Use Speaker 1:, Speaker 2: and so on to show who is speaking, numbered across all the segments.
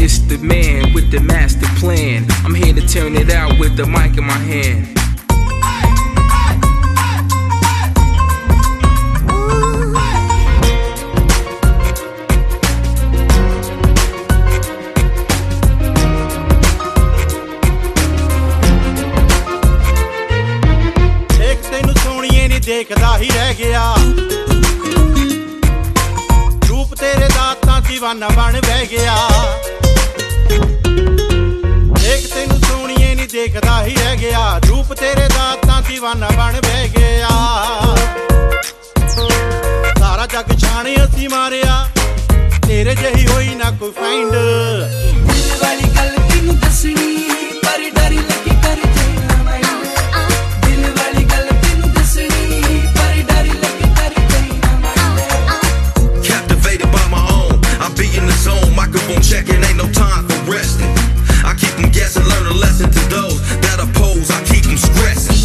Speaker 1: It's the man with the master plan. I'm here to turn it out with the mic in my hand.
Speaker 2: देखदा ही रह गया रूप तेरे दा तां दीवाना बन बह गया देख तैनू सोहणीए नी देखदा ही रह गया रूप तेरे दा तां दीवाना बन बह गया सारा जग छाणे असी मारिया तेरे जही होई ना कोई फाइंड
Speaker 3: दिल वाली गल तैनू दसनी पर डर लगी कर जाना माइंड दिल वाली गल
Speaker 4: microphone checking, ain't no time for resting. I keep them guessing, learn a lesson to those that oppose. I keep them stressing.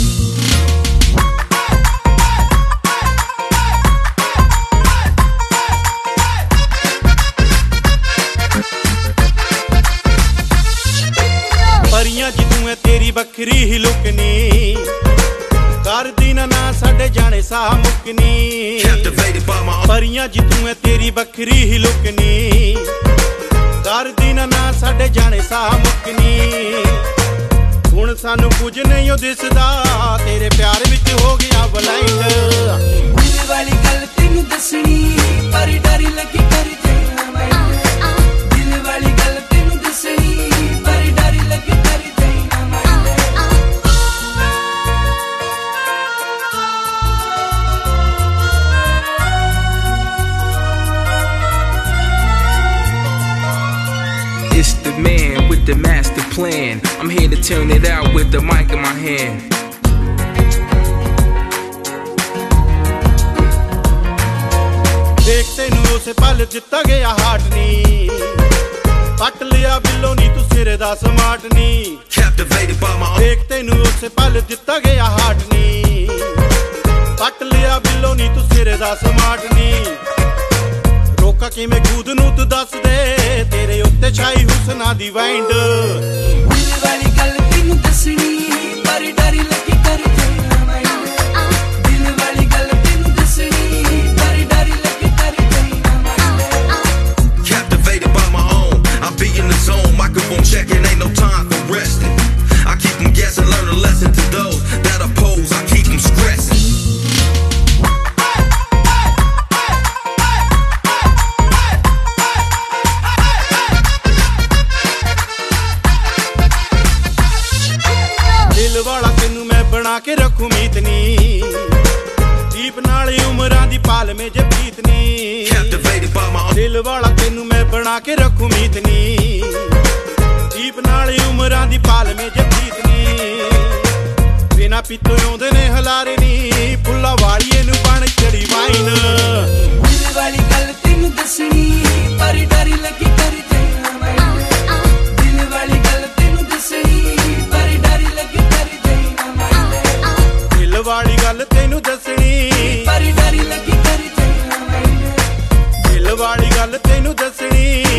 Speaker 2: परियां जिदू है तेरी बखरी ही लुकनी कर दी ना साडे जाने सा मुकनी परियां जिदू है तेरी बखरी ही लुकनी कर दी ना साडे जाने सा मुकनी हुण सानू कुछ नहीं ओ दिसदा तेरे प्यार विच हो गया ब्लाइंड
Speaker 3: दिल वाली गल तैनू दसनी पर डर लगी कर जाना माइंड दिल वाली गल तैनू दसनी पर डर लगी कर जाना mind
Speaker 1: It's the man with the master plan. I'm here to turn it out with the mic in my hand.
Speaker 2: देख तैनू उसे पल दिता गया हार्ट नी पट लिया बिल्लो नी तू सिरे दा स्मार्ट नी
Speaker 4: Captivated by my
Speaker 2: देख तैनू उसे पल दिता गया हार्ट नी पट लिया बिल्लो नी तू सिरे दा स्मार्ट नी रोका किवें खुद नू तू दस दे तेरे उत्ते छाई हुस्ना दी वाइंड
Speaker 3: दिल वाली गल तैनू दसनी पर डर लगी कर जाना माइंड दिल वाली गल तैनू दसनी पर डर लगी कर जाना mind
Speaker 4: captivated by my own. I be in the zone, microphone checking, ain't no time for resting. I keep them guessing, learn a lesson to those that oppose. I keep them stressing.
Speaker 2: दिल वाला तेनू मैं बना के रखूं मीतनी दीप नाले उमरां दी पाल में जे प्रीतनी
Speaker 4: Captivated by my
Speaker 2: दिल वाला तेनू मैं बना के रखूं मीतनी दीप नाले उमरां दी पाल में जे प्रीतनी बिना पीतो आउंदे ने हलारे नी फुल्ला वालीए नू बन चढ़ी वाइन
Speaker 3: दिल वाली गल तैनू दसनी पर डर लगी कर जाना माइंड दिल वाली गल तैनू दसनी पर डर लगी कर जाना माइंड
Speaker 2: दिल वाली गल तैनू दसनी
Speaker 3: पर डर लगी कर जाना माइंड
Speaker 2: दिल वाली गल तैनू दसनी